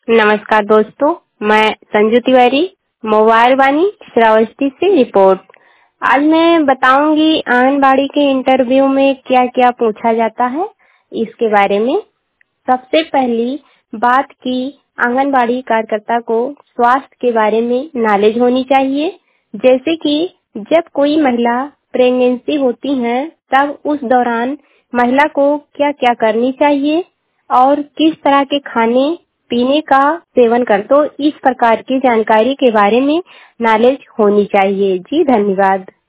नमस्कार दोस्तों, मैं संजू तिवारी, मोबाइल वाणी श्रावस्ती से रिपोर्ट। आज मैं बताऊंगी आंगनबाड़ी के इंटरव्यू में क्या क्या पूछा जाता है इसके बारे में। सबसे पहली बात की आंगनबाड़ी कार्यकर्ता को स्वास्थ्य के बारे में नॉलेज होनी चाहिए। जैसे कि जब कोई महिला प्रेगनेंसी होती है तब उस दौरान महिला को क्या क्या करनी चाहिए और किस तरह के खाने पीने का सेवन कर, तो इस प्रकार की जानकारी के बारे में नॉलेज होनी चाहिए। जी धन्यवाद।